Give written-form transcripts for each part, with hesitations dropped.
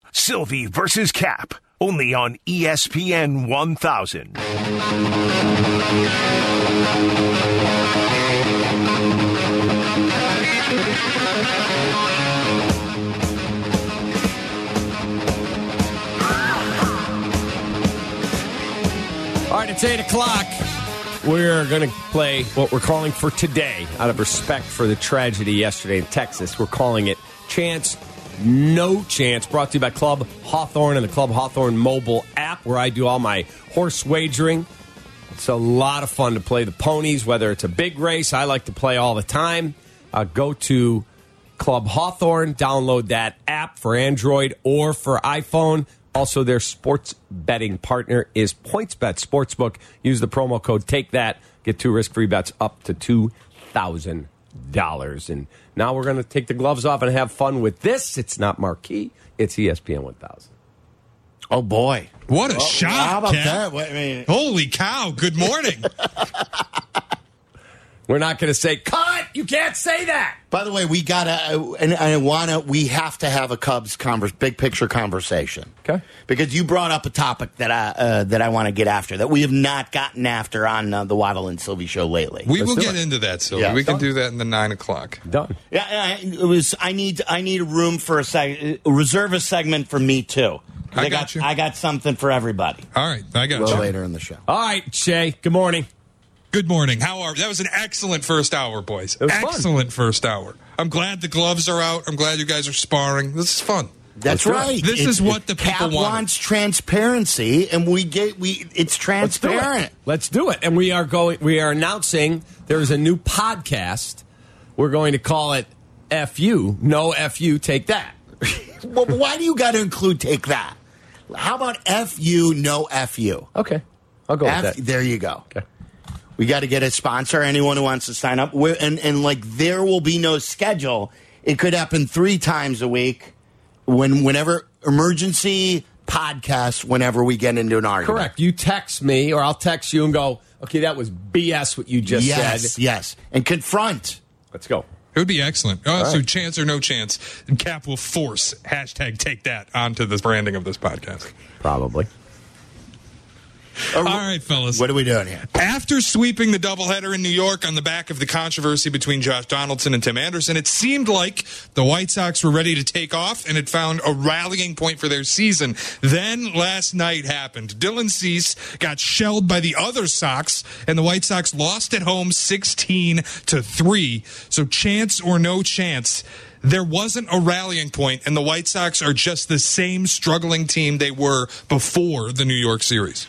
Sylvie versus Cap. Only on ESPN 1000. All right, it's 8 o'clock. We're going to play what we're calling for today, out of respect for the tragedy yesterday in Texas. We're calling it Chance, No Chance, brought to you by Club Hawthorne and the Club Hawthorne mobile app, where I do all my horse wagering. It's a lot of fun to play the ponies, whether it's a big race. I like to play all the time. Go to Club Hawthorne, download that app for Android or for iPhone. Also, their sports betting partner is PointsBet Sportsbook. Use the promo code Take That. Get 2 risk-free bets up to $2,000. And now we're going to take the gloves off and have fun with this. It's not marquee. It's ESPN 1000. Oh, boy. What a shot, How about Ken. that? Holy cow. Good morning. We're not going to say, cut! You can't say that! By the way, we have to have a Cubs big picture conversation. Okay. Because you brought up a topic that I want to get after, that we have not gotten after on the Waddle and Sylvie show lately. We will get into that, Sylvie. Yeah. We can do that in the 9 o'clock. Done. Yeah, I need a room for reserve a segment for me, too. I got you. I got something for everybody. All right, I got you. Later in the show. All right, Shay, good morning. Good morning. That was an excellent first hour, boys. fun. Excellent first hour. I'm glad the gloves are out. I'm glad you guys are sparring. This is fun. That's right. This is what the people Cap want. wants transparency, and it's transparent. Let's do it. And we are announcing there's a new podcast. We're going to call it FU. No FU, take that. Well, why do you got to include take that? How about FU, no FU? Okay. I'll go with that. There you go. Okay. We got to get a sponsor. Anyone who wants to sign up. There will be no schedule. It could happen 3 times a week. Whenever emergency podcast, whenever we get into an argument. Correct. You text me, or I'll text you and go, okay, that was BS what you just said. Yes. And confront. Let's go. It would be excellent. So chance or no chance, and Cap will force #take that onto the branding of this podcast. Probably. All right, fellas. What are we doing here? After sweeping the doubleheader in New York on the back of the controversy between Josh Donaldson and Tim Anderson, it seemed like the White Sox were ready to take off and had found a rallying point for their season. Then last night happened. Dylan Cease got shelled by the other Sox, and the White Sox lost at home 16-3. So chance or no chance, there wasn't a rallying point, and the White Sox are just the same struggling team they were before the New York series.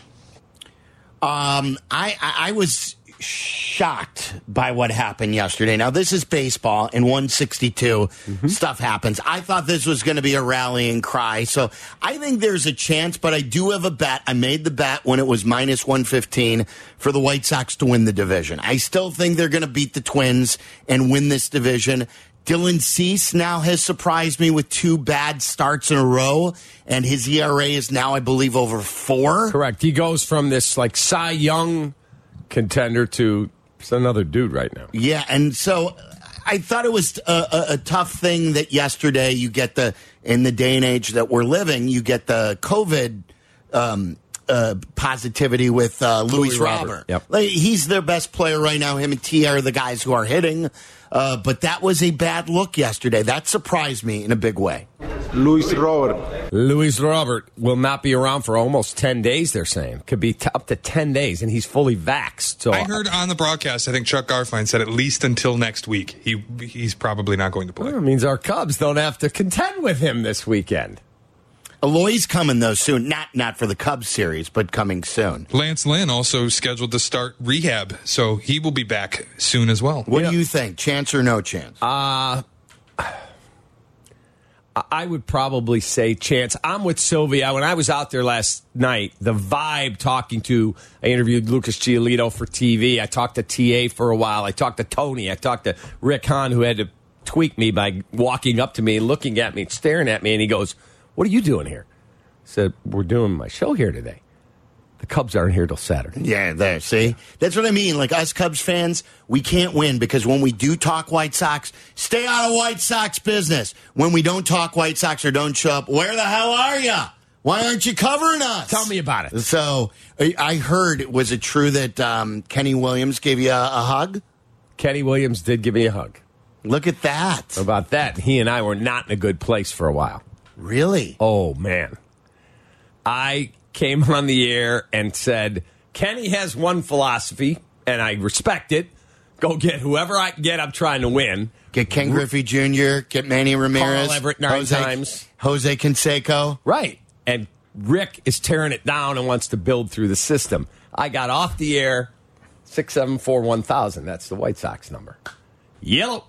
I was shocked by what happened yesterday. Now, this is baseball. In 162, stuff happens. I thought this was going to be a rallying cry. So I think there's a chance, but I do have a bet. I made the bet when it was minus 115 for the White Sox to win the division. I still think they're going to beat the Twins and win this division. Dylan Cease now has surprised me with 2 bad starts in a row, and his ERA is now, I believe, over 4. Correct. He goes from this like Cy Young contender to just another dude right now. Yeah, and so I thought it was a tough thing that yesterday you get in the day and age that we're living, you get the COVID positivity with Luis Robert. Yep. Like, he's their best player right now. Him and T are the guys who are hitting. But that was a bad look yesterday. That surprised me in a big way. Luis Robert will not be around for almost 10 days, they're saying. Could be up to 10 days, and he's fully vaxxed. So I heard on the broadcast, I think Chuck Garfien said at least until next week, he's probably not going to play. Well, it means our Cubs don't have to contend with him this weekend. Eloy's coming, though, soon. Not for the Cubs series, but coming soon. Lance Lynn also scheduled to start rehab, so he will be back soon as well. What do you think? Chance or no chance? I would probably say chance. I'm with Sylvia. When I was out there last night, the vibe I interviewed Lucas Giolito for TV. I talked to TA for a while. I talked to Tony. I talked to Rick Hahn, who had to tweak me by walking up to me and looking at me and staring at me, and he goes, "What are you doing here?" I said, "We're doing my show here today." The Cubs aren't here till Saturday. Yeah, there. See? That's what I mean. Like, us Cubs fans, we can't win because when we do talk White Sox, stay out of White Sox business. When we don't talk White Sox or don't show up, where the hell are you? Why aren't you covering us? Tell me about it. So, I heard, was it true that Kenny Williams gave you a hug? Kenny Williams did give me a hug. Look at that. How about that? He and I were not in a good place for a while. Really? Oh, man. I came on the air and said, Kenny has one philosophy, and I respect it. Go get whoever I can get. I'm trying to win. Get Ken Griffey Jr., get Manny Ramirez. Carl Everett 9 times. Jose Canseco. Right. And Rick is tearing it down and wants to build through the system. I got off the air, 674-1000. That's the White Sox number. Yellow.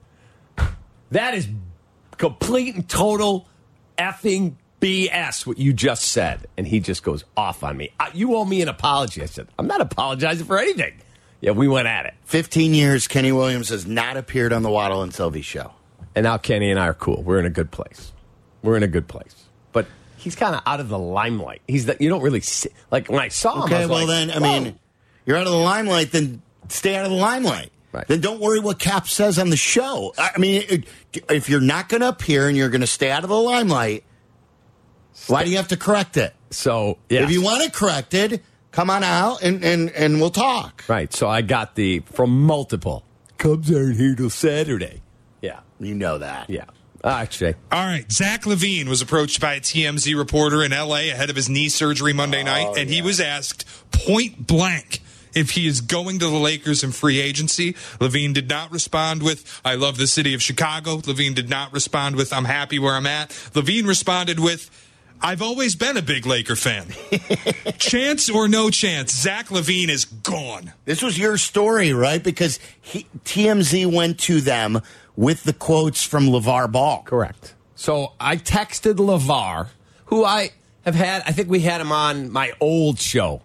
That is complete and total effing BS, what you just said. And he just goes off on me. You owe me an apology. I said, I'm not apologizing for anything. Yeah, we went at it. 15 years, Kenny Williams has not appeared on the Waddle and Sylvie show. And now Kenny and I are cool. We're in a good place. We're in a good place. But he's kind of out of the limelight. You don't really see. Like, when I saw him, okay, I was well, like, then, I mean, you're out of the limelight, then stay out of the limelight. Right. Then don't worry what Cap says on the show. I mean, if you're not going to appear and you're going to stay out of the limelight, why do you have to correct it? So, yeah. If you want it corrected, come on out and we'll talk. Right. So I got from multiple. Cubs aren't here till Saturday. Yeah. You know that. Yeah. Actually. All right. Zach Levine was approached by a TMZ reporter in L.A. ahead of his knee surgery Monday night, and he was asked point blank if he is going to the Lakers in free agency. Levine did not respond with, I love the city of Chicago. Levine did not respond with, I'm happy where I'm at. Levine responded with, I've always been a big Laker fan. Chance or no chance, Zach Levine is gone. This was your story, right? Because TMZ went to them with the quotes from LeVar Ball. Correct. So I texted LeVar, who I have had, I think we had him on my old show,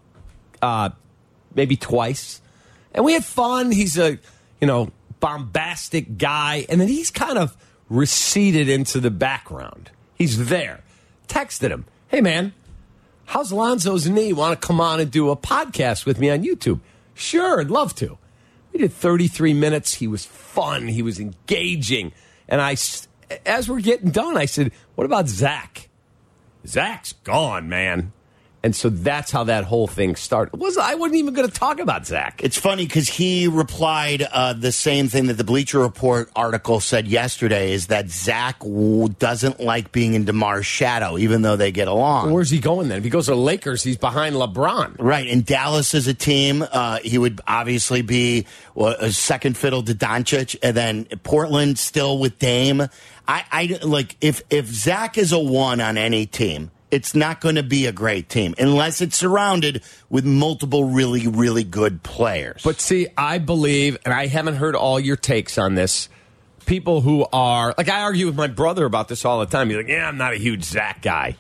maybe twice. And we had fun. He's a, bombastic guy. And then he's kind of receded into the background. He's there. Texted him, hey, man, how's Lonzo's knee? Want to come on and do a podcast with me on YouTube? Sure, I'd love to. We did 33 minutes. He was fun. He was engaging. And as we're getting done, I said, what about Zach? Zach's gone, man. And so that's how that whole thing started. I wasn't even going to talk about Zach. It's funny because he replied the same thing that the Bleacher Report article said yesterday, is that Zach doesn't like being in DeMar's shadow, even though they get along. Well, where's he going then? If he goes to the Lakers, he's behind LeBron. Right, and Dallas is a team. He would obviously be a second fiddle to Doncic, and then Portland still with Dame. I like if Zach is a one on any team, it's not going to be a great team unless it's surrounded with multiple really, really good players. But see, I believe, and I haven't heard all your takes on this, people who are, like I argue with my brother about this all the time. He's like, yeah, I'm not a huge Zach guy.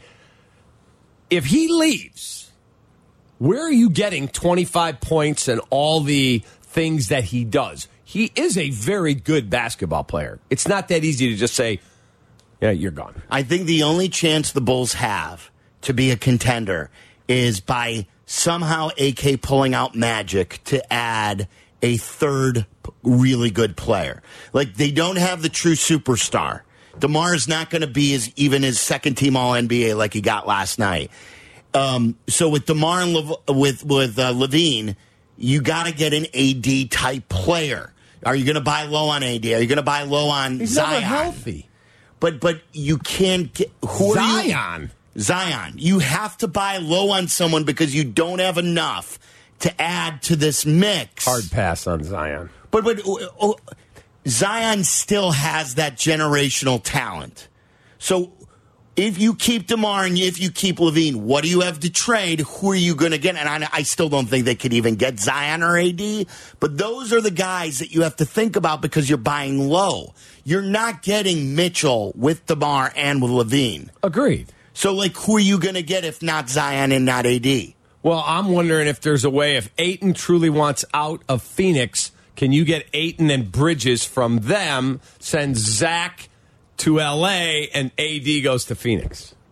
If he leaves, where are you getting 25 points and all the things that he does? He is a very good basketball player. It's not that easy to just say, yeah, you're gone. I think the only chance the Bulls have to be a contender is by somehow AK pulling out magic to add a third really good player. Like, they don't have the true superstar. DeMar is not going to be even his second team All-NBA like he got last night. So with DeMar and with Levine, you got to get an AD type player. Are you going to buy low on AD? Are you going to buy low on He's Zion? never healthy. But you can't get Zion. You have to buy low on someone because you don't have enough to add to this mix. Hard pass on Zion. But Zion still has that generational talent. So if you keep DeMar and if you keep Levine, what do you have to trade? Who are you going to get? And I still don't think they could even get Zion or AD. But those are the guys that you have to think about because you're buying low. You're not getting Mitchell with DeMar and with Levine. Agreed. So, who are you going to get if not Zion and not AD? Well, I'm wondering if there's a way, if Ayton truly wants out of Phoenix, can you get Ayton and Bridges from them, send Zach to L.A., and AD goes to Phoenix?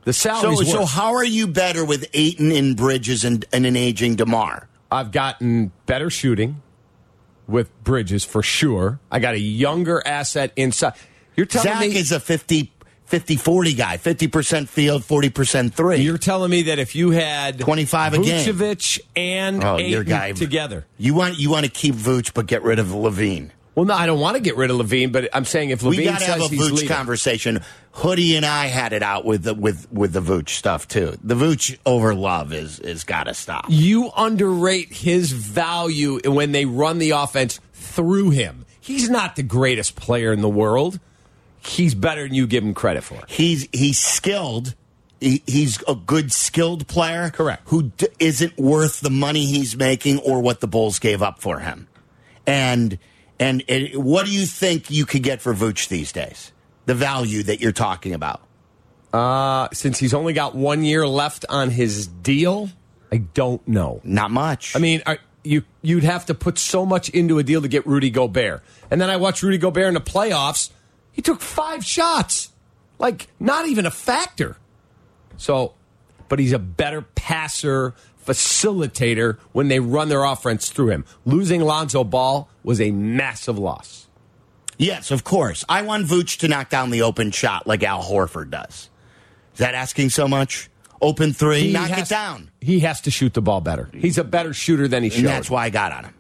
The salary's worse. So how are you better with Ayton and Bridges and an aging DeMar? I've gotten better shooting with Bridges for sure. I got a younger asset inside. You're telling Zach me is a 50-40 guy, 50% field, 40% three. You're telling me that if you had 25 a game, Vucevic and Ayton together, you want to keep Vooch but get rid of Levine. Well, no, I don't want to get rid of Levine, but I'm saying if Levine we got to have a he's Vooch leaving. conversation. Hoodie and I had it out with the Vooch stuff too. The Vooch over Love is got to stop. You underrate his value when they run the offense through him. He's not the greatest player in the world. He's better than you give him credit for. He's skilled. He's a good skilled player. Correct. Who isn't worth the money he's making or what the Bulls gave up for him. And what do you think you could get for Vooch these days? The value that you're talking about. Since he's only got 1 year left on his deal, I don't know. Not much. I mean, you'd have to put so much into a deal to get Rudy Gobert. And then I watched Rudy Gobert in the playoffs. He took 5 shots. Like, not even a factor. So, but he's a better passer, facilitator when they run their offense through him. Losing Lonzo Ball was a massive loss. Yes, of course. I want Vooch to knock down the open shot like Al Horford does. Is that asking so much? Open three, knock it down. He has to shoot the ball better. He's a better shooter than he should. And that's why I got on him.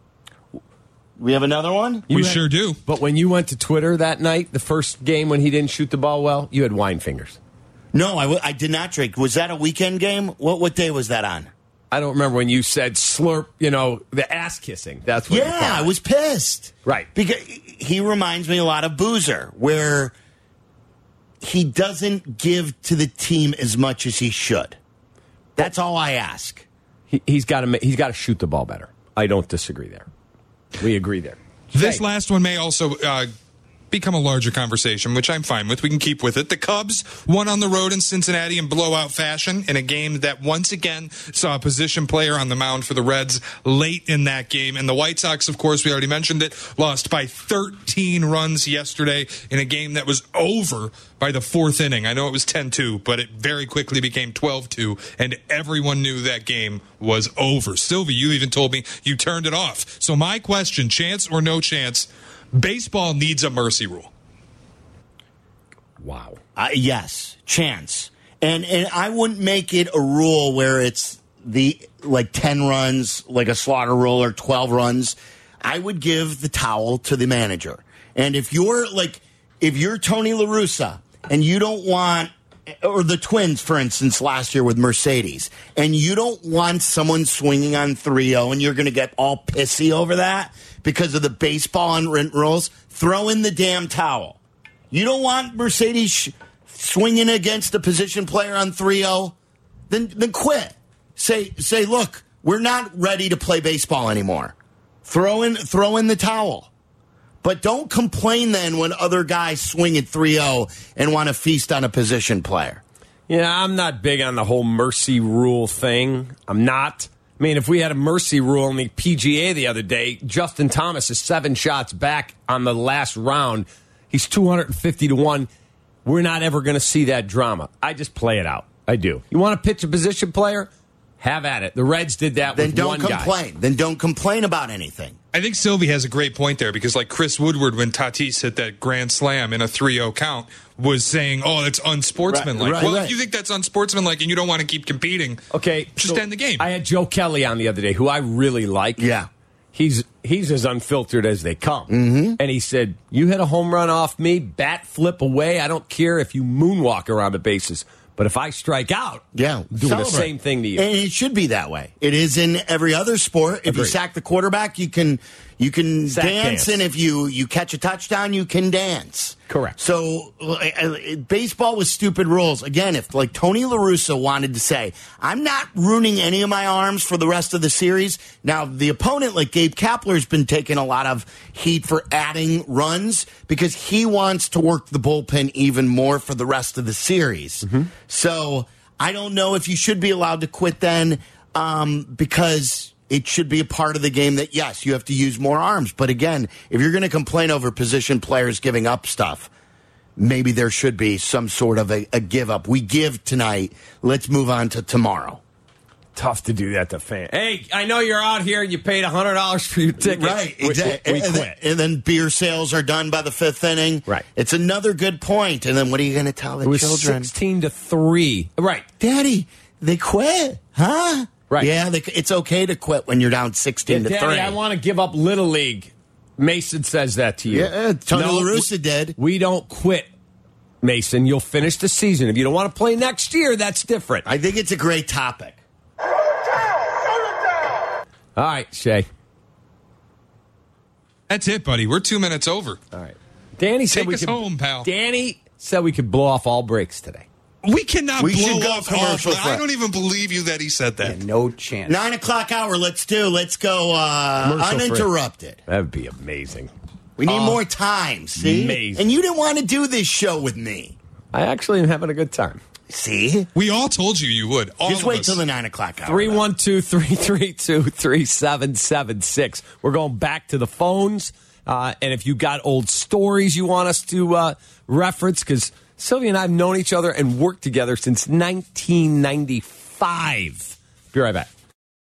We have another one? We sure do. But when you went to Twitter that night, the first game when he didn't shoot the ball well, you had wine fingers. No, I did not drink. Was that a weekend game? What day was that on? I don't remember when you said slurp, the ass kissing. That's what I was pissed. Right. Because he reminds me a lot of Boozer, where he doesn't give to the team as much as he should. That's all I ask. He's got to shoot the ball better. I don't disagree there. We agree there. This last one may also become a larger conversation, which I'm fine with. We can keep with it. The Cubs won on the road in Cincinnati in blowout fashion in a game that once again saw a position player on the mound for the Reds late in that game. And the White Sox, of course, we already mentioned it, lost by 13 runs yesterday in a game that was over by the 4th inning. I know it was 10-2, but it very quickly became 12-2, and everyone knew that game was over. Sylvie, you even told me you turned it off. So my question, chance or no chance, baseball needs a mercy rule. Wow. Yes, chance. And I wouldn't make it a rule where it's 10 runs, like a slaughter rule, or 12 runs. I would give the towel to the manager. And if you're Tony La Russa and you don't want, or the Twins, for instance, last year with Mercedes, and you don't want someone swinging on 3-0 and you're going to get all pissy over that because of the baseball unwritten rules, throw in the damn towel. You don't want Mercedes swinging against a position player on 3-0, then quit. Say, look, we're not ready to play baseball anymore. Throw in the towel. But don't complain then when other guys swing at 3-0 and want to feast on a position player. Yeah, I'm not big on the whole mercy rule thing. I'm not. I mean, if we had a mercy rule in the PGA the other day, Justin Thomas is 7 shots back on the last round. He's 250-1. We're not ever going to see that drama. I just play it out. I do. You want to pitch a position player? Have at it. The Reds did that with one guy. Then don't complain. Then don't complain about anything. I think Sylvie has a great point there because, like Chris Woodward, when Tatis hit that grand slam in a 3-0 count, was saying, "Oh, that's unsportsmanlike." Right. If you think that's unsportsmanlike and you don't want to keep competing, okay, just end the game. I had Joe Kelly on the other day, who I really like. Yeah, he's as unfiltered as they come, and he said, "You hit a home run off me, bat flip away. I don't care if you moonwalk around the bases." But if I strike out, I'm doing the same thing to you. And it should be that way. It is in every other sport. If you sack the quarterback, you can dance, and if you catch a touchdown, you can dance. Correct. So baseball with stupid rules. Again, if like Tony La Russa wanted to say, I'm not ruining any of my arms for the rest of the series. Now, the opponent, like Gabe Kapler's been taking a lot of heat for adding runs because he wants to work the bullpen even more for the rest of the series. So I don't know if you should be allowed to quit then because it should be a part of the game that, yes, you have to use more arms. But again, if you're going to complain over position players giving up stuff, maybe there should be some sort of a give up. We give tonight. Let's move on to tomorrow. Tough to do that to fans. Hey, I know you're out here. You paid $100 for your ticket. Right, exactly. We quit. And then beer sales are done by the 5th inning. Right. It's another good point. And then what are you going to tell the it was children? 16-3. Right. Daddy, they quit, huh? Right. Yeah, it's okay to quit when you're down 16-3. Daddy, I want to give up Little League. Mason says that to you. Yeah, Tony La Russa did. We don't quit, Mason. You'll finish the season. If you don't want to play next year, that's different. I think it's a great topic. All right, Shay. That's it, buddy. We're 2 minutes over. All right. Danny said Take us home, pal. Danny said we could blow off all breaks today. We cannot We blow should go off commercial off. I don't even believe you that he said that. Yeah, no chance. 9 o'clock hour. Let's go uninterrupted. That would be amazing. We need more time. See, amazing. And you didn't want to do this show with me. I actually am having a good time. See, We all told you would. All just of wait us. till the 9 o'clock hour. 312-332-3776. We're going back to the phones. And if you got old stories you want us to reference, because Sylvia and I have known each other and worked together since 1995. Be right back.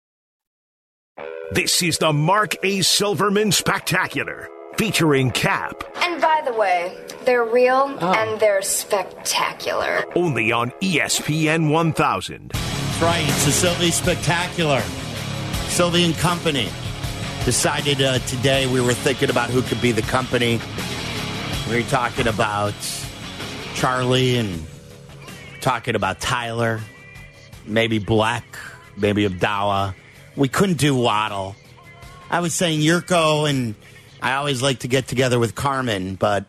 This is the Mark A. Silverman Spectacular, featuring Cap, And by the way, they're real and they're spectacular. only on ESPN 1000. That's right. It's the Sylvie Spectacular. Sylvie and Company decided today we were thinking about who could be the company. We were talking about Charlie and talking about Tyler, maybe Black, maybe Abdallah. We couldn't do Waddle. I was saying Yurko, and I always like to get together with Carmen, but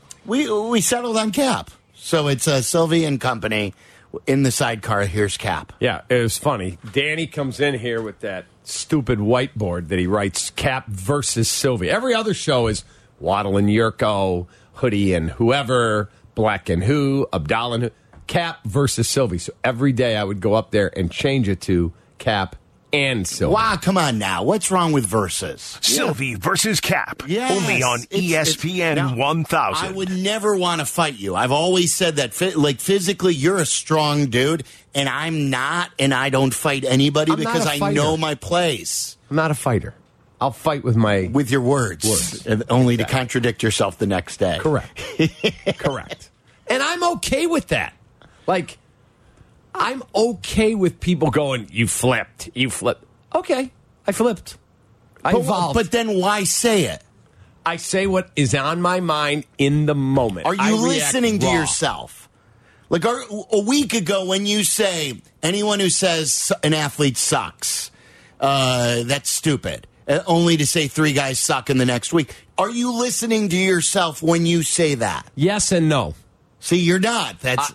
we settled on Cap. So it's Sylvie and Company in the sidecar. Here's Cap. Yeah, it was funny. Danny comes in here with that stupid whiteboard that he writes Cap versus Sylvie. Every other show is Waddle and Yurko, Hoodie and whoever, Black and who, Abdallah and who. Cap versus Sylvie. So every day I would go up there and change it to Cap and Sylvie. Wow, come on now. What's wrong with versus? Sylvie versus Cap, Yes. only on ESPN Now, 1000. I would never want to fight you. I've always said that, physically, you're a strong dude, and I'm not, and I don't fight anybody I'm not because a I fighter. know my place. I'm not a fighter. I'll fight with my... With your words. Only to contradict yourself the next day. Correct. Correct. And I'm okay with that. Like, I'm okay with people going, you flipped. Okay, I flipped. I evolved. But then why say it? I say what is on my mind in the moment. Are I you react listening to raw. yourself? Like a week ago when you say, anyone who says an athlete sucks, that's stupid. Only to say 3 guys suck in the next week. Are you listening to yourself when you say that? Yes and no. See, you're not. That's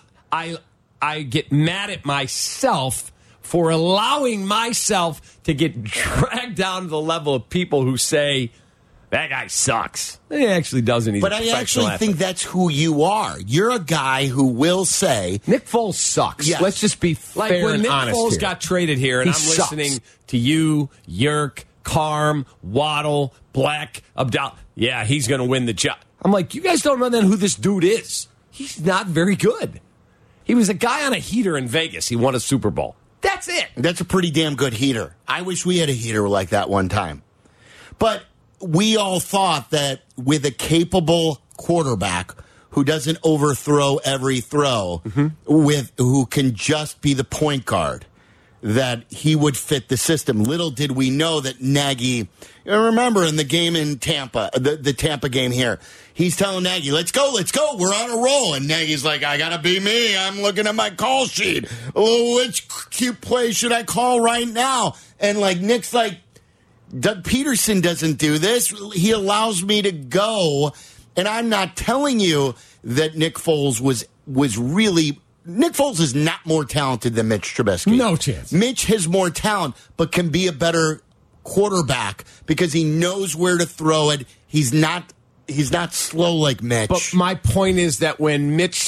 I get mad at myself for allowing myself to get dragged down to the level of people who say, that guy sucks. He actually doesn't. He's But a I professional actually athlete. think that's who you are. You're a guy who will say, Nick Foles sucks. Yes. Let's just be Like fair when and Nick honest Foles here. got traded here, and He I'm sucks. listening to you, Yerk, Carm, Waddle, Black, Abdal. Yeah, he's going to win the job. I'm like, you guys don't know then who this dude is. He's not very good. He was a guy on a heater in Vegas. He won a Super Bowl. That's it. that's a pretty damn good heater. I wish we had a heater like that one time. But we all thought that with a capable quarterback who doesn't overthrow every throw, who can just be the point guard, that he would fit the system. Little did we know that Nagy, remember in the game in Tampa, the Tampa game here, he's telling Nagy, let's go, we're on a roll. And Nagy's like, I got to be me. I'm looking at my call sheet. Oh, which cute play should I call right now? And like Nick's like, Doug Peterson doesn't do this. He allows me to go. And I'm not telling you that Nick Foles was really... Nick Foles is not more talented than Mitch Trubisky. No chance. Mitch has more talent, but can be a better quarterback because he knows where to throw it. He's not slow like Mitch. But my point is that when Mitch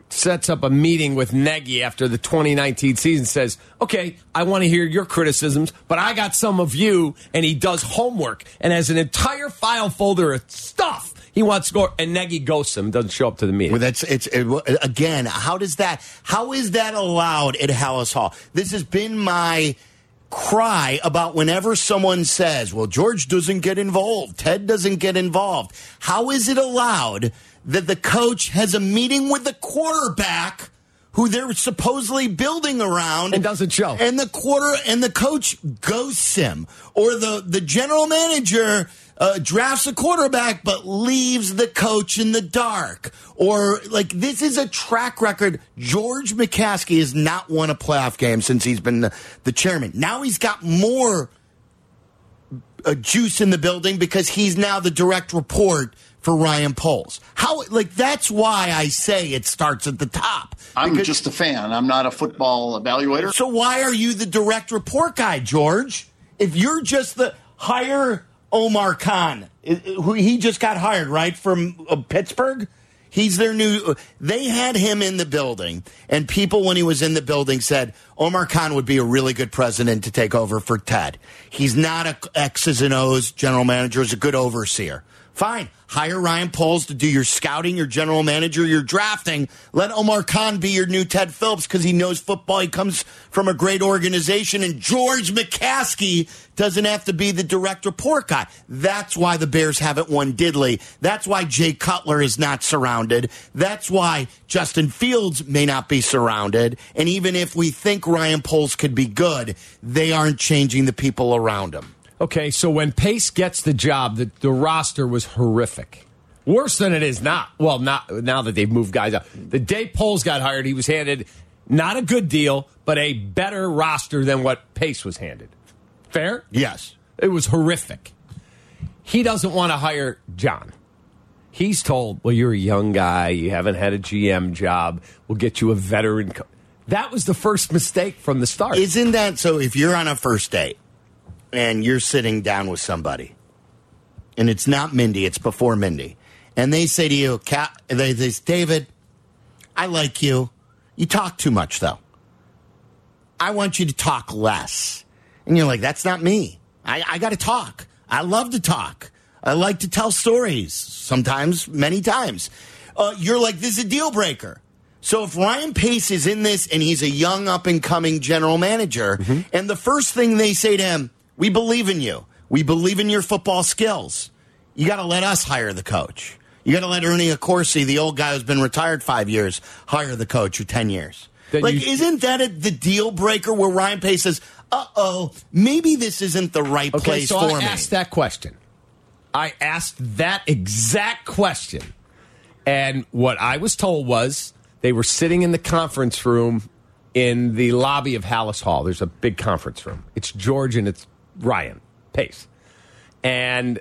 sets up a meeting with Nagy after the 2019 season, says, okay, I want to hear your criticisms, but I got some of you, and he does homework and has an entire file folder of stuff he wants to go, and Nagy ghosts him, doesn't show up to the meeting. Well, again, how is that allowed at Hallis Hall? This has been my cry about whenever someone says, well, George doesn't get involved, Ted doesn't get involved. How is it allowed that the coach has a meeting with the quarterback who they're supposedly building around and doesn't show, and the coach ghosts him, or the general manager drafts a quarterback but leaves the coach in the dark, or like this is a track record. George McCaskey has not won a playoff game since he's been the chairman. Now he's got more juice in the building because he's now the direct report for Ryan Poles. That's why I say it starts at the top. I'm just a fan. I'm not a football evaluator. So why are you the direct report guy, George? If you're just hire Omar Khan, who he just got hired, right, from Pittsburgh? He's their they had him in the building, and people, when he was in the building, said Omar Khan would be a really good president to take over for Ted. He's not a X's and O's general manager. He's a good overseer. Fine. Hire Ryan Poles to do your scouting, your general manager, your drafting. Let Omar Khan be your new Ted Phillips because he knows football. He comes from a great organization. And George McCaskey doesn't have to be the direct report guy. That's why the Bears haven't won diddly. That's why Jay Cutler is not surrounded. That's why Justin Fields may not be surrounded. And even if we think Ryan Poles could be good, they aren't changing the people around him. Okay, so when Pace gets the job, the roster was horrific. Worse than it is now. Well, not now that they've moved guys up. The day Poles got hired, he was handed not a good deal, but a better roster than what Pace was handed. Fair? Yes. It was horrific. He doesn't want to hire John. He's told, well, you're a young guy. You haven't had a GM job. We'll get you a veteran. That was the first mistake from the start. Isn't that so? If you're on a first date and you're sitting down with somebody, and it's not Mindy, it's before Mindy, and they say to you, they say, David, I like you. You talk too much, though. I want you to talk less. And you're like, that's not me. I got to talk. I love to talk. I like to tell stories, sometimes, many times. You're like, this is a deal breaker. So if Ryan Pace is in this and he's a young up-and-coming general manager, and the first thing they say to him, we believe in you. We believe in your football skills. You got to let us hire the coach. You got to let Ernie Accorsi, the old guy who's been retired 5 years, hire the coach for 10 years. Isn't that the deal breaker where Ryan Pace says, maybe this isn't the right place for me? I asked that question. I asked that exact question. And what I was told was they were sitting in the conference room in the lobby of Hallis Hall. There's a big conference room. It's George and it's Ryan Pace. And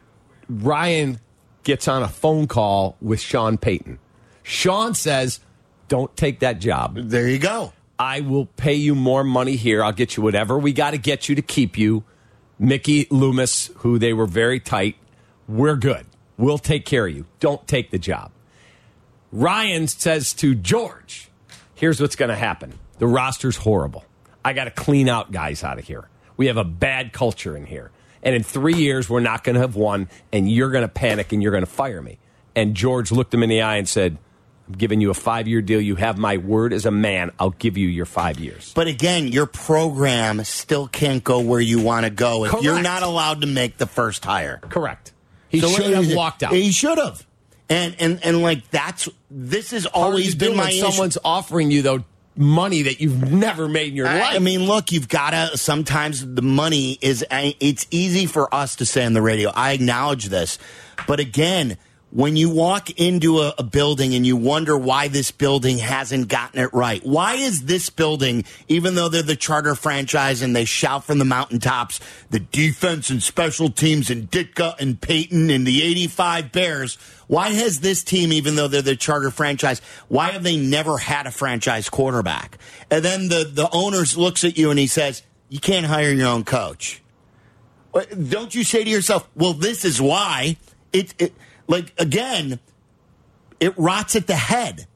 Ryan gets on a phone call with Sean Payton. Sean says, don't take that job. There you go. I will pay you more money here. I'll get you whatever we got to get you to keep you. Mickey Loomis, who they were very tight, we're good. We'll take care of you. Don't take the job. Ryan says to George, here's what's going to happen. The roster's horrible. I got to clean out guys out of here. We have a bad culture in here. And in 3 years, we're not going to have won, and you're going to panic, and you're going to fire me. And George looked him in the eye and said, I'm giving you a 5-year deal. You have my word as a man. I'll give you your 5 years. But again, your program still can't go where you want to go if you're not allowed to make the first hire. Correct. He should have walked out. He should have. And like this has always been my issue. Someone's offering you, though, money that you've never made in your life. I mean, look, you've got to, sometimes the money is, it's easy for us to say on the radio. I acknowledge this. But again, when you walk into a building and you wonder why this building hasn't gotten it right, why is this building, even though they're the charter franchise and they shout from the mountaintops, the defense and special teams and Ditka and Peyton and the 85 Bears, why has this team, even though they're the charter franchise, why have they never had a franchise quarterback? And then the owner looks at you and he says, you can't hire your own coach. Don't you say to yourself, well, this is why. Like, again, it rots at the head.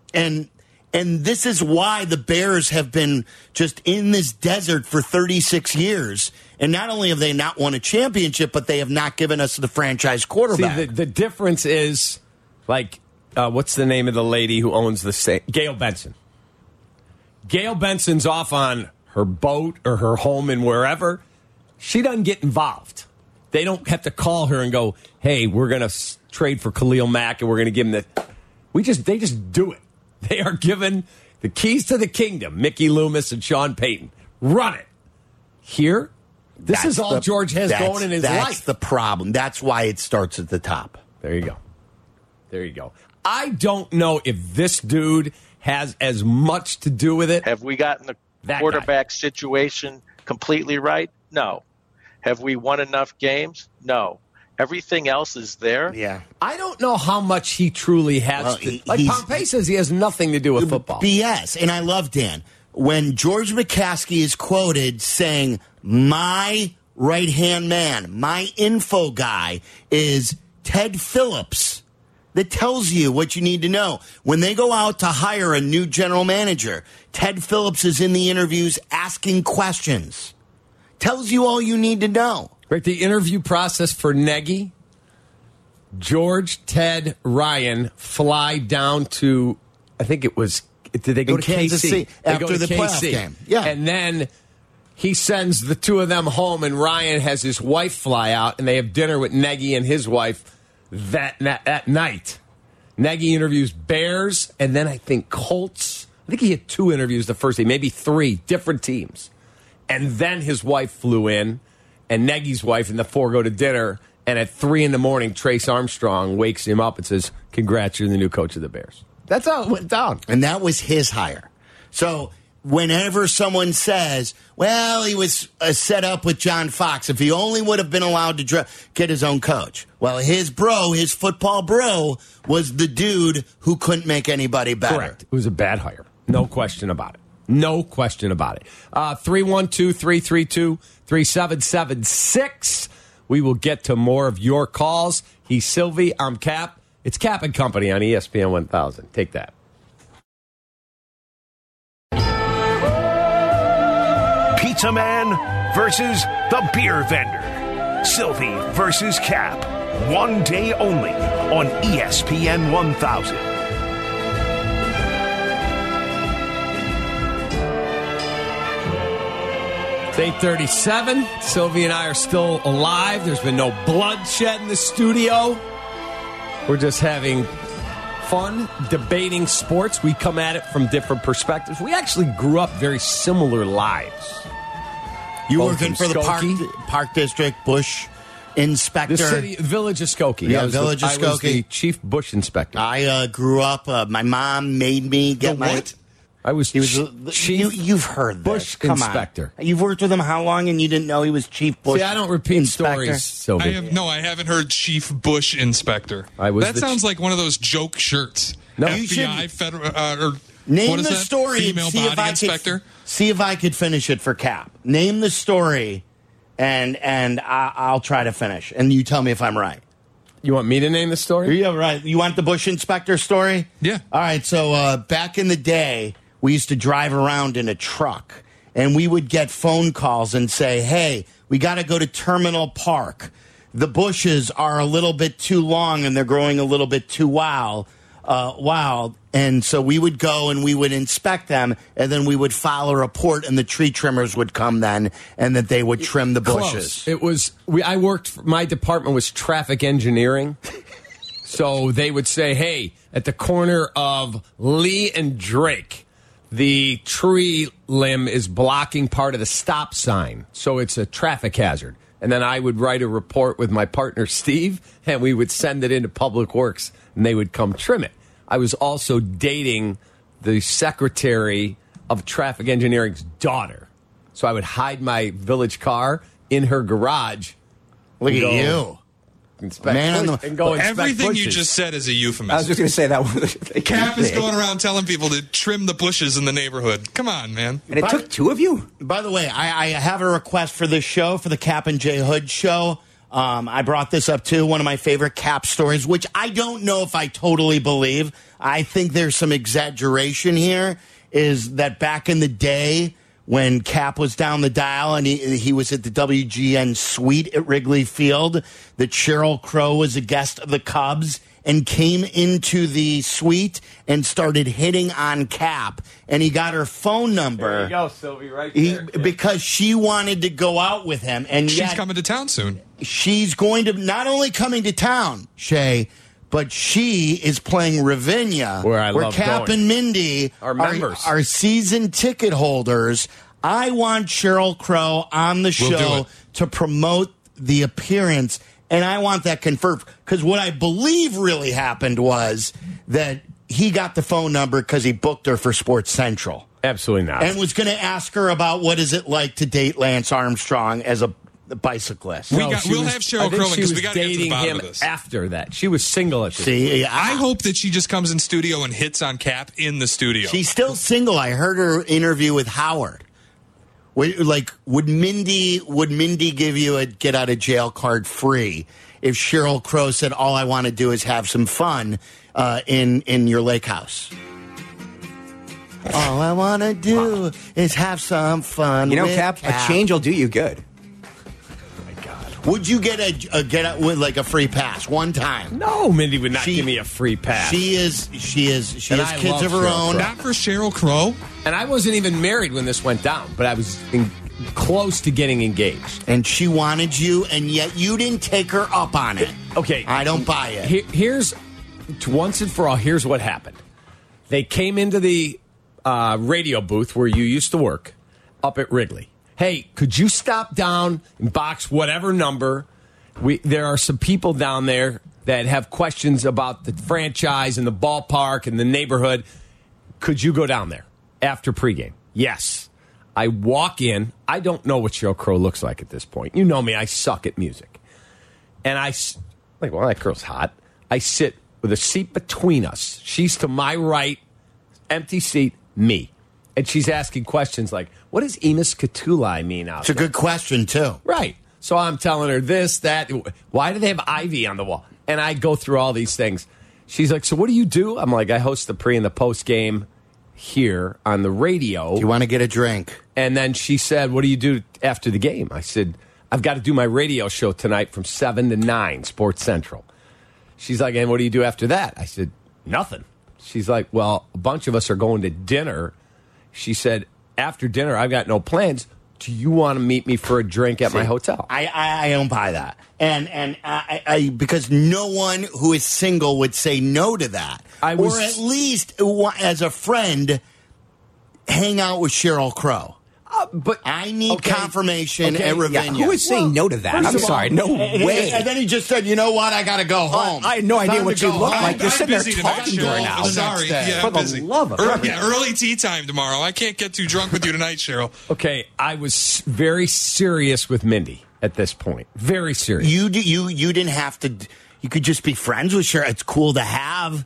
And this is why the Bears have been just in this desert for 36 years. And not only have they not won a championship, but they have not given us the franchise quarterback. See, the difference is, like, what's the name of the lady who owns the state? Gail Benson. Gail Benson's off on her boat or her home and wherever. She doesn't get involved. They don't have to call her and go, hey, we're going to trade for Khalil Mack and we're going to give him the... They just do it. They are given the keys to the kingdom, Mickey Loomis and Sean Payton. Run it. Here, this is all George has going in his life. That's the problem. That's why it starts at the top. There you go. I don't know if this dude has as much to do with it. Have we gotten the quarterback situation completely right? No. Have we won enough games? No. Everything else is there. Yeah. I don't know how much he truly has to. Like Pompey says he has nothing to do with football. BS. And I love Dan. When George McCaskey is quoted saying, my right-hand man, my info guy is Ted Phillips, that tells you what you need to know. When they go out to hire a new general manager, Ted Phillips is in the interviews asking questions. Tells you all you need to know. Right, the interview process for Nagy, George, Ted, Ryan fly down to, I think it was, did they go to Kansas KC? City after the playoff game. Yeah. And then he sends the two of them home, and Ryan has his wife fly out, and they have dinner with Nagy and his wife that night. Nagy interviews Bears, and then I think Colts. I think he had 2 interviews the first day, maybe 3 different teams. And then his wife flew in. And Nagy's wife and the 4 go to dinner, and at 3 a.m, Trace Armstrong wakes him up and says, congrats, you're the new coach of the Bears. That's how it went down. And that was his hire. So whenever someone says, well, he was set up with John Fox, if he only would have been allowed to get his own coach. Well, his football bro, was the dude who couldn't make anybody better. Correct. It was a bad hire. No question about it. No question about it. 312-332-3776. We will get to more of your calls. He's Sylvie. I'm Cap. It's Cap and Company on ESPN 1000. Take that. Pizza Man versus the beer vendor. Sylvie versus Cap. One day only on ESPN 1000. It's 8:37. Sylvie and I are still alive. There's been no bloodshed in the studio. We're just having fun debating sports. We come at it from different perspectives. We actually grew up very similar lives. You working for the Park District Bush Inspector? The Village of Skokie. Yeah, Village of Skokie. I was the Chief Bush Inspector. I grew up, my mom made me get my... What? I was Chief You've heard Bush this. Come Inspector. On. You've worked with him how long and you didn't know he was Chief Bush Inspector? See, I don't repeat Inspector? stories. I haven't heard Chief Bush Inspector. That sounds like one of those joke shirts. No. FBI federal or name what is the that? story Female and see body inspector. See if I could finish it for Cap. Name the story, and I'll try to finish, and you tell me if I'm right. You want me to name the story? Yeah, right. You want the Bush Inspector story? Yeah. All right. So back in the day, we used to drive around in a truck, and we would get phone calls and say, hey, we got to go to Terminal Park. The bushes are a little bit too long, and they're growing a little bit too wild. And so we would go and we would inspect them, and then we would file a report, and the tree trimmers would come then, and that they would trim the bushes. Close. It was my department was traffic engineering. So they would say, hey, at the corner of Lee and Drake, the tree limb is blocking part of the stop sign, so it's a traffic hazard. And then I would write a report with my partner, Steve, and we would send it into Public Works, and they would come trim it. I was also dating the secretary of traffic engineering's daughter. So I would hide my village car in her garage. Look at you. Everything you just said is a euphemism. I was just going to say that one. Cap is going around telling people to trim the bushes in the neighborhood. Come on, man. And it took 2 of you? By the way, I have a request for this show, for the Cap and J Hood show. I brought this up too. One of my favorite Cap stories, which I don't know if I totally believe. I think there's some exaggeration here, is that back in the day when Cap was down the dial and he was at the WGN suite at Wrigley Field, that Sheryl Crow was a guest of the Cubs and came into the suite and started hitting on Cap. And he got her phone number. There you go, Sylvie, right there. Because she wanted to go out with him. And she's coming to town soon. She's going to, not only coming to town, Shay, but she is playing Ravinia, where Cap going. and Mindy Our members. are season ticket holders. I want Sheryl Crow on the show to promote the appearance, and I want that confirmed. Because what I believe really happened was that he got the phone number because he booked her for Sports Central. Absolutely not. And was going to ask her about what is it like to date Lance Armstrong as a bicyclist. We'll have Sheryl Crow because we got to get to the bottom of this. After that, she was single at the time. I hope that she just comes in studio and hits on Cap in the studio. She's still single. I heard her interview with Howard. Like, would Mindy give you a get out of jail card free if Sheryl Crow said, all I want to do is have some fun in your lake house? All I want to do is have some fun. You know, with Cap, a change will do you good. Would you get a get out with like a free pass one time? No, Mindy would not give me a free pass. She has kids of her own. Not for Sheryl Crow. And I wasn't even married when this went down, but I was close to getting engaged. And she wanted you, and yet you didn't take her up on it. Okay, I don't buy it. Here's once and for all. Here's what happened. They came into the radio booth where you used to work up at Wrigley. Hey, could you stop down and box whatever number? There are some people down there that have questions about the franchise and the ballpark and the neighborhood. Could you go down there after pregame? Yes. I walk in. I don't know what Sheryl Crow looks like at this point. You know me. I suck at music. And well, that girl's hot. I sit with a seat between us. She's to my right, empty seat, me. And she's asking questions like, what does Enos Catuli mean out there? It's a good question, too. Right. So I'm telling her this, that. Why do they have ivy on the wall? And I go through all these things. She's like, so what do you do? I'm like, I host the pre and the post game here on the radio. Do you want to get a drink? And then she said, what do you do after the game? I said, I've got to do my radio show tonight from 7 to 9, Sports Central. She's like, and what do you do after that? I said, nothing. She's like, well, a bunch of us are going to dinner. She said, after dinner, I've got no plans. Do you want to meet me for a drink at my hotel? I don't buy that. And I because no one who is single would say no to that. Or at least, as a friend, hang out with Sheryl Crow. But I need confirmation at Ravinia. Who is saying no to that? I'm sorry. No way. And then he just said, you know what? I got to go home. I had no idea what you look like. You're sitting there busy talking to her now. Sorry. Yeah, For I'm busy. the love of God. Early tea time tomorrow. I can't get too drunk with you tonight, Sheryl. Okay, I was very serious with Mindy at this point. Very serious. You didn't have to. You could just be friends with Sheryl. It's cool to have.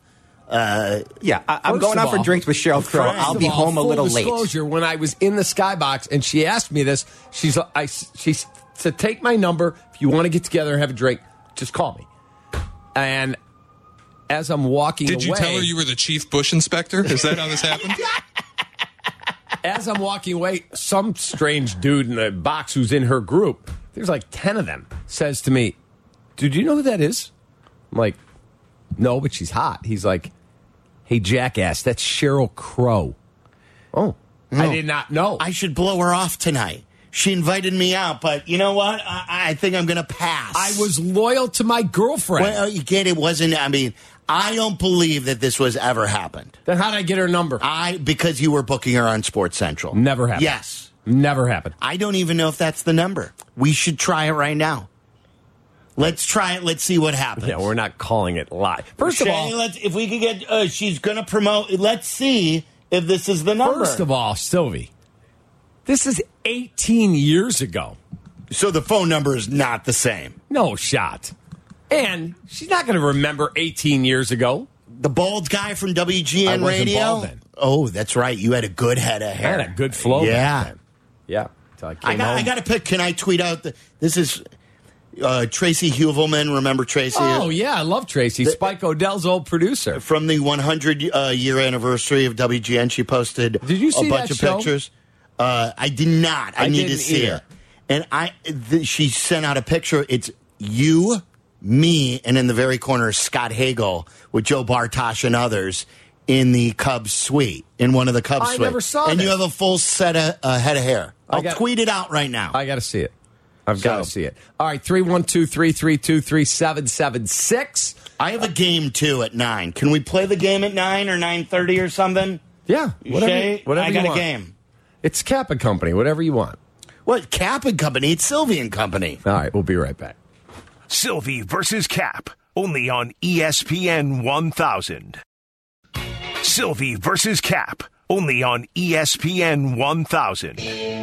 I'm going out for drinks with Sheryl Crow. I'll be home a little late. Disclosure, when I was in the skybox and she asked me this, she said, take my number. If you want to get together and have a drink, just call me. And as I'm walking away... Did you tell her you were the chief bush inspector? Is that how this happened? As I'm walking away, some strange dude in the box who's in her group, there's like 10 of them, says to me, "Dude, do you know who that is?" I'm like, "No, but she's hot." He's like, "Hey, jackass, that's Sheryl Crow." Oh, no. I did not know. I should blow her off tonight. She invited me out, but you know what? I think I'm going to pass. I was loyal to my girlfriend. Well, you get it. Wasn't. I mean, I don't believe that this was ever happened. Then how did I get her number? Because you were booking her on Sports Central. Never happened. Yes. Never happened. I don't even know if that's the number. We should try it right now. Let's try it. Let's see what happens. Yeah, we're not calling it live. First of all, if we could get, she's going to promote. Let's see if this is the number. First of all, Sylvie, this is 18 years ago. So the phone number is not the same. No shot. And she's not going to remember 18 years ago. The bald guy from WGN I wasn't Radio? bald then. Oh, that's right. You had a good head of hair. I had a good flow. Yeah. Back then. Yeah. I got to pick. Can I tweet out? This is Tracy Huvelman, remember Tracy? Oh, yeah, I love Tracy. Spike Odell's old producer. From the 100-year anniversary of WGN, she posted Did you see a bunch that of show? pictures. I did not. I need to see either. it. And she sent out a picture. It's you, me, and in the very corner is Scott Hagel with Joe Bartosh and others in the Cubs suite, in one of the Cubs suites. I never saw And this. you have a full head of hair. I'll tweet it out right now. I got to see it. I've got to see it. All right, 312-332-3776. I have a game, too, at 9. Can we play the game at 9 or 9:30 or something? Yeah. Whatever I you got want. a game. It's Cap and Company, whatever you want. What, Cap and Company? It's Sylvie and Company. All right, we'll be right back. Sylvie versus Cap, only on ESPN 1000. Sylvie versus Cap, only on ESPN 1000.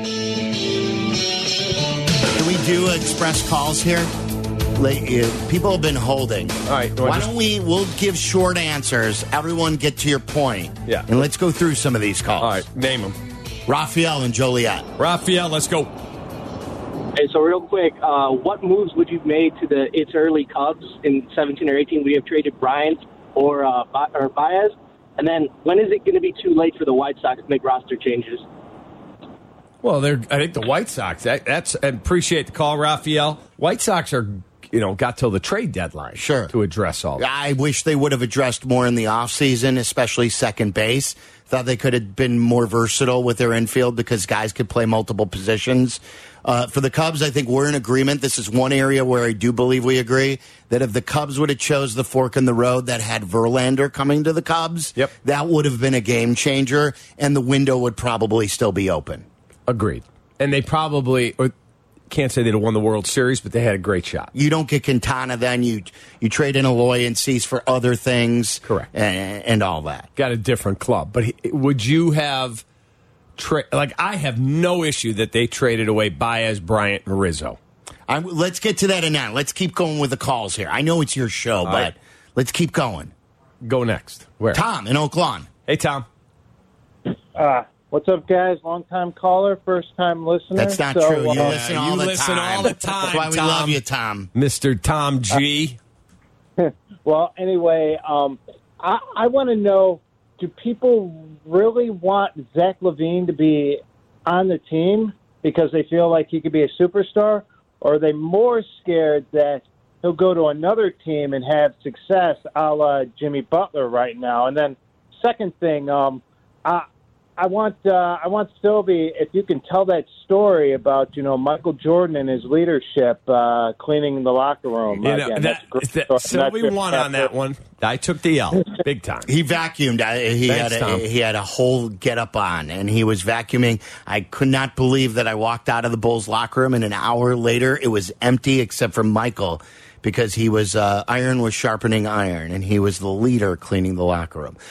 Can we do express calls here? People have been holding. All right. Why don't we'll give short answers. Everyone get to your point. Yeah. And let's go through some of these calls. All right, name them. Raphael and Joliet. Raphael, let's go. Hey, so real quick, what moves would you have made to the It's Early Cubs in 17 or 18? Would you have traded Bryant or Baez? And then when is it going to be too late for the White Sox to make roster changes? Well, I think the White Sox. That's I appreciate the call, Raphael. White Sox are, got till the trade deadline, to address all that. I wish they would have addressed more in the offseason, especially second base. Thought they could have been more versatile with their infield because guys could play multiple positions. For the Cubs, I think we're in agreement. This is one area where I do believe we agree that if the Cubs would have chose the fork in the road that had Verlander coming to the Cubs, that would have been a game changer, and the window would probably still be open. Agreed. And they probably can't say they'd have won the World Series, but they had a great shot. You don't get Quintana then. You trade in Eloy and Cease for other things. Correct. And all that. Got a different club. But would you have... I have no issue that they traded away Baez, Bryant, and Rizzo. Let's get to that in now. Let's keep going with the calls here. I know it's your show, but let's keep going. Go next. Where? Tom in Oak Lawn. Hey, Tom. What's up, guys? Long-time caller, first-time listener. That's not true. You listen all the time. That's why we love you, Tom. Mr. Tom G. Well, anyway, I want to know, do people really want Zach LaVine to be on the team because they feel like he could be a superstar, or are they more scared that he'll go to another team and have success a la Jimmy Butler right now? And then second thing, I want Sylvie, if you can tell that story about Michael Jordan and his leadership cleaning the locker room. Sylvie won on that one. I took the L big time. He vacuumed. He had a whole get up on, and he was vacuuming. I could not believe that I walked out of the Bulls locker room, and an hour later it was empty except for Michael, because he was iron was sharpening iron, and he was the leader cleaning the locker room.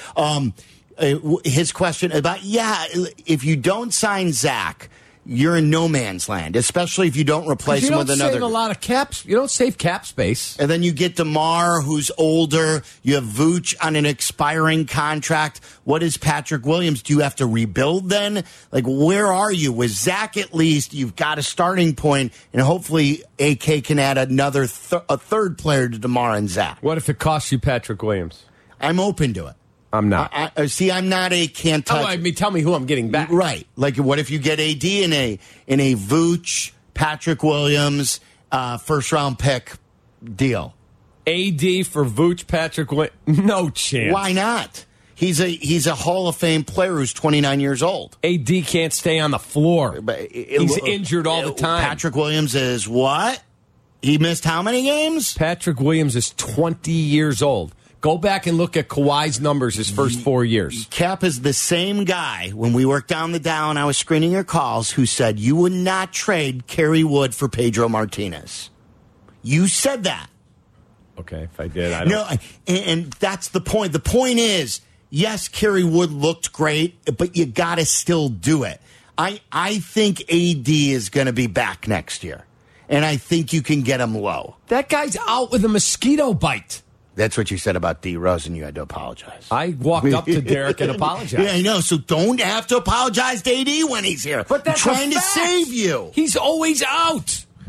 His question about, if you don't sign Zach, you're in no man's land, especially if you don't replace him with another. You don't save a lot of caps. You don't save cap space. And then you get DeMar, who's older. You have Vooch on an expiring contract. What is Patrick Williams? Do you have to rebuild then? Where are you? With Zach, at least, you've got a starting point, and hopefully AK can add another a third player to DeMar and Zach. What if it costs you Patrick Williams? I'm open to it. I'm not. I'm not a can't touch. Tell me who I'm getting back. Right. What if you get AD in a Vooch, Patrick Williams, first round pick deal? AD for Vooch, Patrick Williams? No chance. Why not? He's a Hall of Fame player who's 29 years old. AD can't stay on the floor. He's injured all the time. Patrick Williams is what? He missed how many games? Patrick Williams is 20 years old. Go back and look at Kawhi's numbers his first 4 years. Cap is the same guy, when we worked down the Dow and I was screening your calls, who said you would not trade Kerry Wood for Pedro Martinez. You said that. Okay, if I did, I don't. No, and that's the point. The point is, yes, Kerry Wood looked great, but you got to still do it. I think AD is going to be back next year, and I think you can get him low. That guy's out with a mosquito bite. That's what you said about D. Rose, and you had to apologize. I walked up to Derek and apologized. Yeah, I know. So don't have to apologize to AD when he's here. But that's I'm trying to save you. He's always out.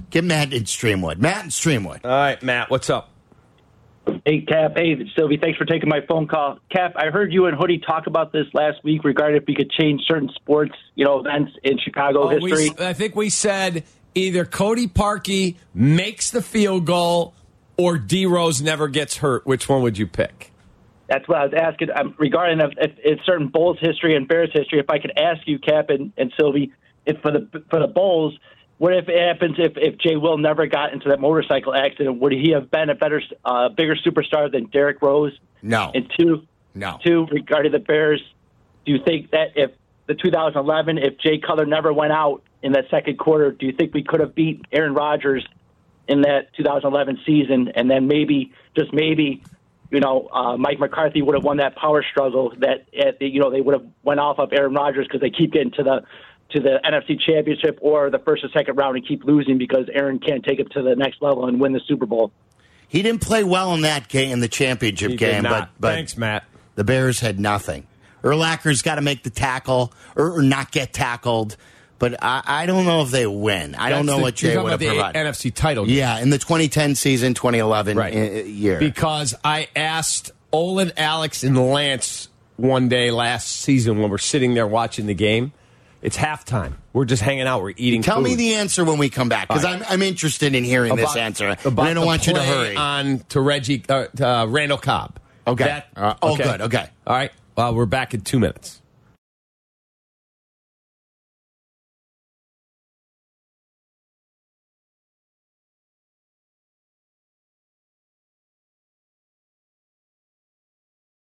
Get Matt in Streamwood. Matt in Streamwood. All right, Matt, what's up? Hey, Cap. Hey, Sylvie, thanks for taking my phone call. Cap, I heard you and Hoodie talk about this last week regarding if we could change certain sports, events in Chicago history. I think we said either Cody Parkey makes the field goal or D. Rose never gets hurt. Which one would you pick? That's what I was asking regarding if certain Bulls history and Bears history. If I could ask you, Cap and Sylvie, if for the Bulls, what if it happens if Jay Will never got into that motorcycle accident? Would he have been a bigger superstar than Derrick Rose? No. And two, regarding the Bears, do you think that if the 2011, if Jay Cutler never went out in that second quarter, do you think we could have beat Aaron Rodgers in that 2011 season? And then maybe, just maybe, Mike McCarthy would have won that power struggle that they would have went off of Aaron Rodgers because they keep getting to the NFC Championship or the first or second round and keep losing because Aaron can't take it to the next level and win the Super Bowl. He didn't play well in that game, in the championship game. But thanks, Matt. The Bears had nothing. Urlacher's got to make the tackle or not get tackled. But I don't know if they win. I don't know what Jay would have provided. NFC title game. Yeah, in the 2010 season, 2011 year. Because I asked Olin, Alex, and Lance one day last season when we're sitting there watching the game. It's halftime. We're just hanging out. We're eating Tell food. me the answer when we come back, because I'm interested in hearing this answer. But I don't want you to hurry. On to Randall Cobb. Okay. Okay. Good. Okay. All right. Well, we're back in 2 minutes.